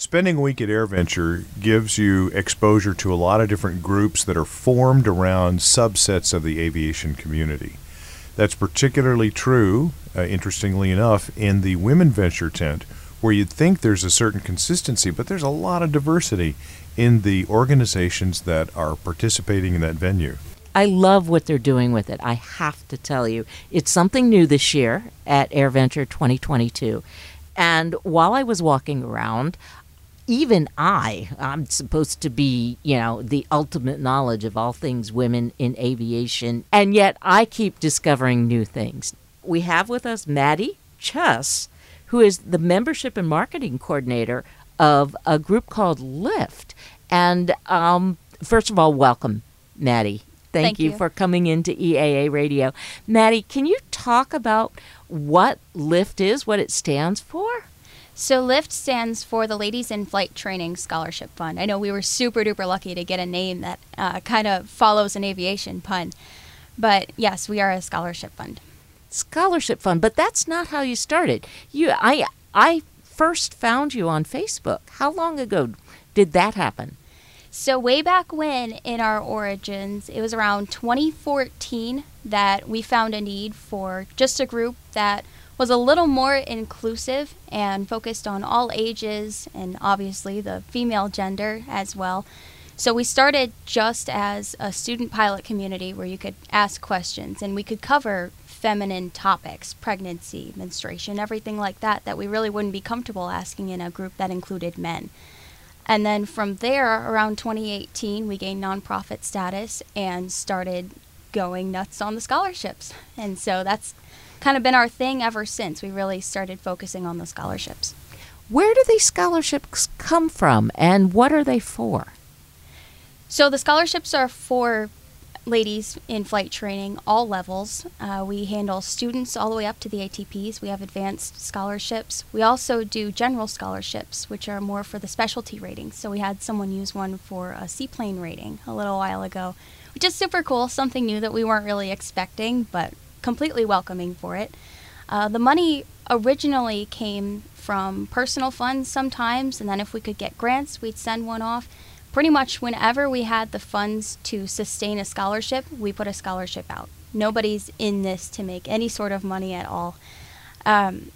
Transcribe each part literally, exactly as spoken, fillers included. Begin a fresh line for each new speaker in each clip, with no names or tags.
Spending a week at AirVenture gives you exposure to a lot of different groups that are formed around subsets of the aviation community. That's particularly true, uh, interestingly enough, in the Women Venture tent, where you'd think there's a certain consistency, but there's a lot of diversity in the organizations that are participating in that venue.
I love what they're doing with it, I have to tell you. It's something new this year at AirVenture twenty twenty-two. And while I was walking around, even I, I'm supposed to be, you know, the ultimate knowledge of all things women in aviation, and yet I keep discovering new things. We have with us Maddie Chuss, who is the membership and marketing coordinator of a group called Lift. And um, first of all, welcome, Maddie. Thank,
Thank
you,
you
for coming into E A A Radio. Maddie, can you talk about what Lift is, what it stands for?
So LIFT stands for the Ladies in Flight Training Scholarship Fund. I know we were super duper lucky to get a name that uh, kind of follows an aviation pun. But yes, we are a scholarship fund.
Scholarship fund, but that's not how you started. You, I, I first found you on Facebook. How long ago did that happen?
So way back when in our origins, it was around twenty fourteen that we found a need for just a group that was a little more inclusive and focused on all ages and obviously the female gender as well. So we started just as a student pilot community where you could ask questions and we could cover feminine topics, pregnancy, menstruation, everything like that, that we really wouldn't be comfortable asking in a group that included men. And then from there, around twenty eighteen, we gained nonprofit status and started going nuts on the scholarships. And so that's kind of been our thing ever since. We really started focusing on the scholarships.
Where do these scholarships come from and what are they for?
So the scholarships are for ladies in flight training, all levels. Uh, we handle students all the way up to the A T Ps. We have advanced scholarships. We also do general scholarships, which are more for the specialty ratings. So we had someone use one for a seaplane rating a little while ago, which is super cool, something new that we weren't really expecting, but completely welcoming for it. Uh, the money originally came from personal funds sometimes, and then if we could get grants, we'd send one off. Pretty much whenever we had the funds to sustain a scholarship, we put a scholarship out. Nobody's in this to make any sort of money at all. Um,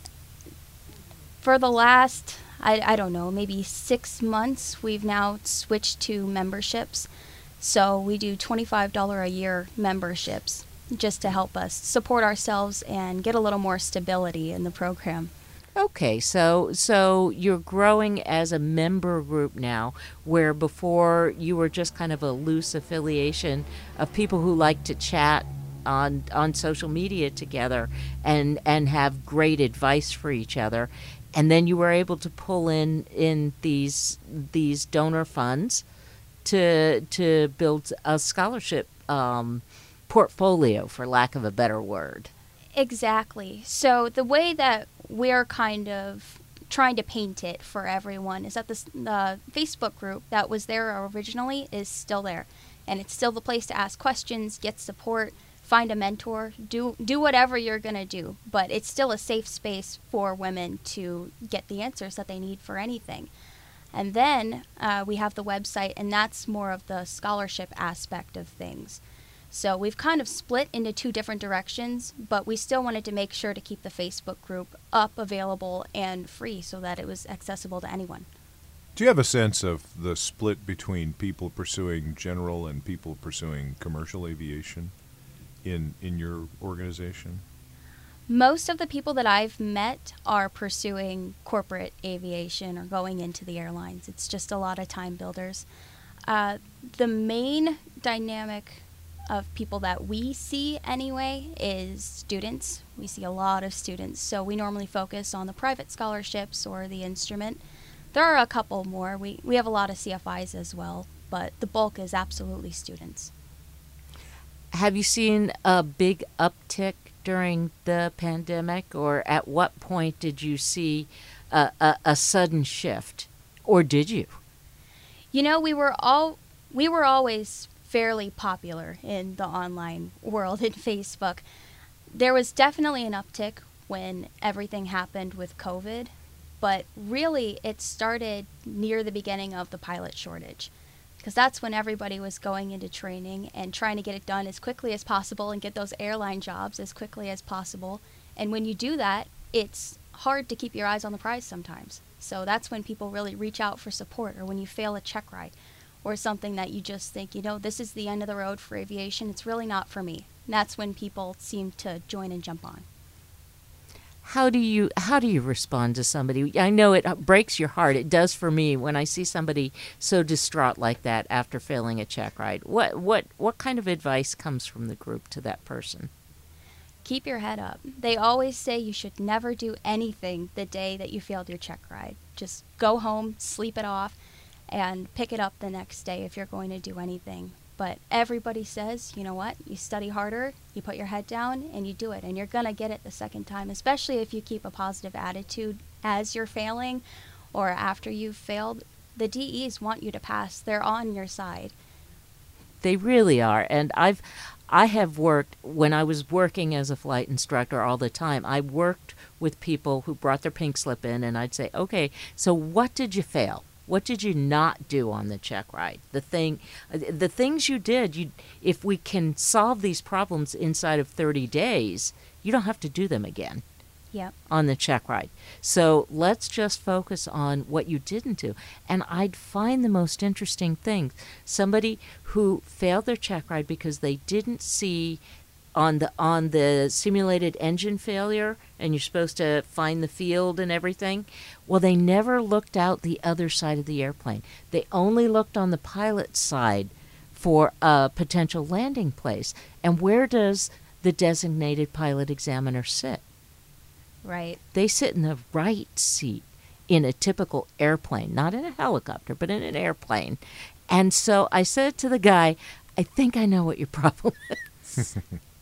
for the last, I, I don't know, maybe six months, we've now switched to memberships. So we do twenty-five dollars a year memberships just to help us support ourselves and get a little more stability in the program.
Okay, so so you're growing as a member group now, where before you were just kind of a loose affiliation of people who like to chat on on social media together and and have great advice for each other, and then you were able to pull in in these these donor funds to to build a scholarship um, portfolio, for lack of a better word.
Exactly. So the way that we're kind of trying to paint it for everyone is that this, the Facebook group that was there originally is still there. And it's still the place to ask questions, get support, find a mentor, do do whatever you're going to do. But it's still a safe space for women to get the answers that they need for anything. And then uh, we have the website, and that's more of the scholarship aspect of things. So we've kind of split into two different directions, but we still wanted to make sure to keep the Facebook group up, available, and free so that it was accessible to anyone.
Do you have a sense of the split between people pursuing general and people pursuing commercial aviation in in your organization?
Most of the people that I've met are pursuing corporate aviation or going into the airlines. It's just a lot of time builders. Uh, the main dynamic of people that we see anyway is students. We see a lot of students, so we normally focus on the private scholarships or the instrument. There are a couple more. We, we have a lot of C F Is as well, but the bulk is absolutely students.
Have you seen a big uptick during the pandemic, or at what point did you see a, a, a sudden shift, or did you?
You know, we were all we were always fairly popular in the online world in Facebook. There was definitely an uptick when everything happened with COVID, But really, it started near the beginning of the pilot shortage, because that's when everybody was going into training and trying to get it done as quickly as possible and get those airline jobs as quickly as possible. And when you do that, it's hard to keep your eyes on the prize sometimes. So that's when people really reach out for support, or when you fail a check ride or something that you just think, you know, this is the end of the road for aviation. It's really not for me. And that's when people seem to join and jump on.
How do you how do you respond to somebody? I know it breaks your heart. It does for me when I see somebody so distraught like that after failing a check ride. What what what kind of advice comes from the group to that person?
Keep your head up. They always say you should never do anything the day that you failed your check ride. Just go home, sleep it off, and pick it up the next day if you're going to do anything. But everybody says, you know what, you study harder, you put your head down, and you do it. And you're going to get it the second time, especially if you keep a positive attitude as you're failing or after you've failed. The D Es want you to pass. They're on your side.
They really are. And I've I have worked, when I was working as a flight instructor all the time, I worked with people who brought their pink slip in, and I'd say, okay, so what did you fail? What did you not do on the check ride? The thing, the things you did, you, if we can solve these problems inside of thirty days, you don't have to do them again.
Yep.
On the check ride. So let's just focus on what you didn't do. And I'd find the most interesting thing. Somebody who failed their check ride because they didn't see on the on the simulated engine failure, and you're supposed to find the field and everything. Well, they never looked out the other side of the airplane. They only looked on the pilot's side for a potential landing place. And where does the designated pilot examiner sit?
Right.
They sit in the right seat in a typical airplane, not in a helicopter, but in an airplane. And so I said to the guy, I think I know what your problem is.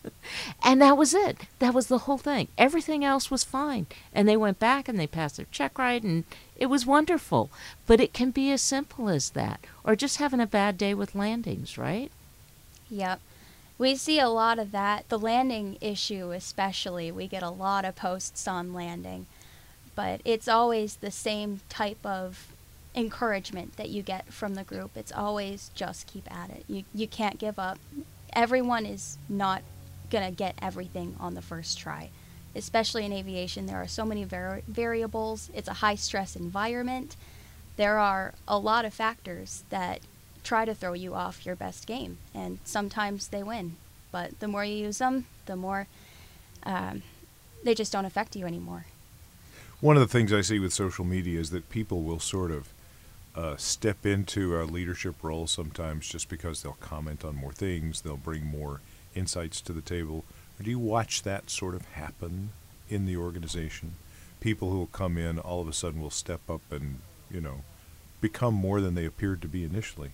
And that was it. That was the whole thing. Everything else was fine. And they went back and they passed their check ride, and it was wonderful. But it can be as simple as that, or just having a bad day with landings, right?
Yep. We see a lot of that. The landing issue especially, we get a lot of posts on landing. But it's always the same type of encouragement that you get from the group. It's always just keep at it. You you can't give up. Everyone is not going to get everything on the first try. Especially in aviation, there are so many var- variables. It's a high-stress environment. There are a lot of factors that try to throw you off your best game, and sometimes they win. But the more you use them, the more um, they just don't affect you anymore.
One of the things I see with social media is that people will sort of uh, step into a leadership role sometimes just because they'll comment on more things, they'll bring more insights to the table. Do you watch that sort of happen in the organization? People who will come in all of a sudden will step up and, you know, become more than they appeared to be initially.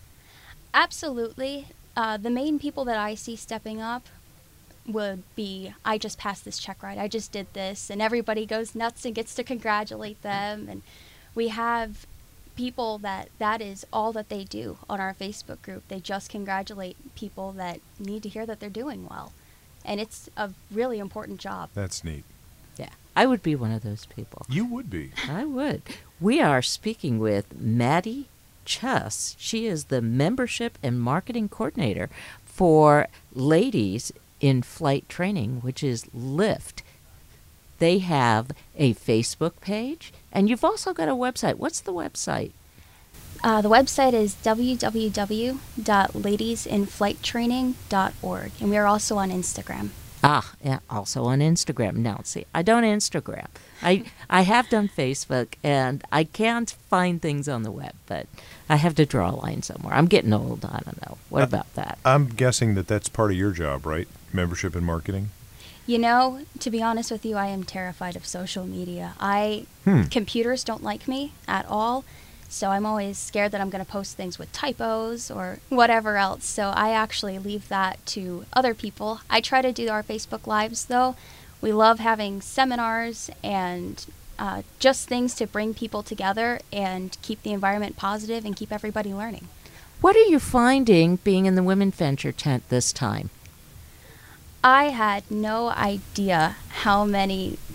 Absolutely. Uh, the main people that I see stepping up would be, I just passed this check ride, I just did this, and everybody goes nuts and gets to congratulate them. And we have people that that is all that they do on our Facebook group. They just congratulate people that need to hear that they're doing well. And it's a really important job.
That's neat.
Yeah, I would be one of those people.
You would be.
I would. We are speaking with Maddie Chuss. She is the Membership and Marketing Coordinator for Ladies in Flight Training, which is LIFT. They have a Facebook page, and you've also got a website. What's the website?
Uh, the website is w w w dot ladies in flight training dot org, and we are also on Instagram.
Ah, yeah, also on Instagram. Now, see, I don't Instagram. I I have done Facebook, and I can't find things on the web, but I have to draw a line somewhere. I'm getting old. I don't know. What
Uh,
about that?
I'm guessing that that's part of your job, right? Membership and marketing?
You know, to be honest with you, I am terrified of social media. I
Hmm.
computers don't like me at all, so I'm always scared that I'm going to post things with typos or whatever else. So I actually leave that to other people. I try to do our Facebook Lives, though. We love having seminars and uh, just things to bring people together and keep the environment positive and keep everybody learning.
What are you finding being in the Women Venture tent this time?
I had no idea how many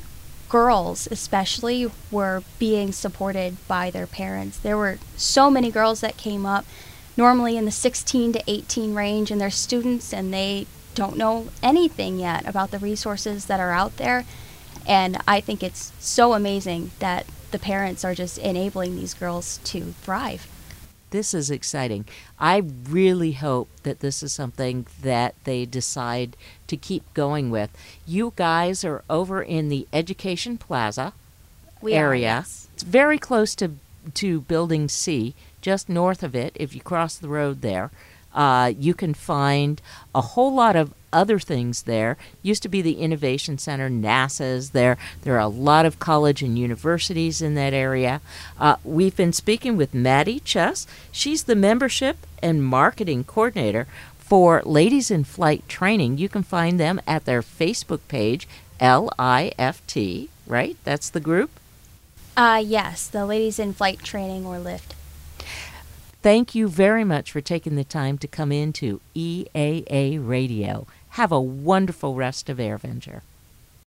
girls especially were being supported by their parents. There were so many girls that came up, normally in the sixteen to eighteen range, and they're students and they don't know anything yet about the resources that are out there. And I think it's so amazing that the parents are just enabling these girls to thrive.
This is exciting. I really hope that this is something that they decide to keep going with. You guys are over in the Education Plaza
We
area.
Are, yes.
It's very close to to Building C, just north of it. If you cross the road there, uh, you can find a whole lot of other things there. Used to be the Innovation Center, NASA's there. There are a lot of college and universities in that area. Uh, we've been speaking with Maddie Chess. She's the membership and marketing coordinator for Ladies in Flight Training. You can find them at their Facebook page, L I F T, right? That's the group?
Uh, yes, the Ladies in Flight Training, or LIFT.
Thank you very much for taking the time to come into E A A Radio. Have a wonderful rest of AirVenture.